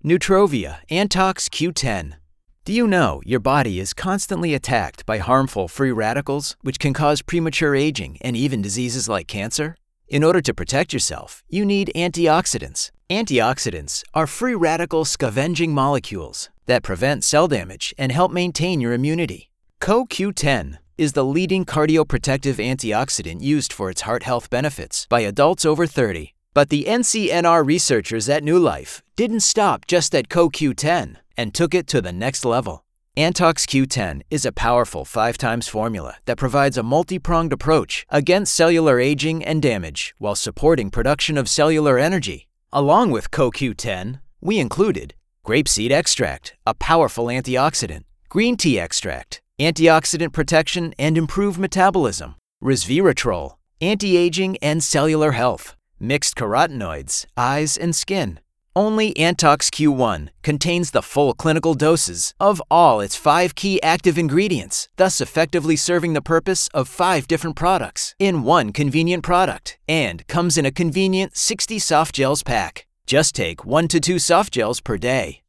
Neutrovia Antox Q10. Do you know your body is constantly attacked by harmful free radicals, which can cause premature aging and even diseases like cancer? In order to protect yourself, you need antioxidants. Antioxidants are free radical scavenging molecules that prevent cell damage and help maintain your immunity. CoQ10 is the leading cardioprotective antioxidant used for its heart health benefits by adults over 30. But the NCNR researchers at New Life didn't stop just at CoQ10 and took it to the next level. Antox Q10 is a powerful 5x formula that provides a multi-pronged approach against cellular aging and damage while supporting production of cellular energy. Along with CoQ10, we included grapeseed extract, a powerful antioxidant, green tea extract, antioxidant protection and improved metabolism, resveratrol, anti-aging and cellular health, mixed carotenoids, eyes and skin. Only Antox Q1 contains the full clinical doses of all its 5 key active ingredients, thus effectively serving the purpose of 5 different products in one convenient product, and comes in a convenient 60 soft gels pack. Just take 1 to 2 soft gels per day.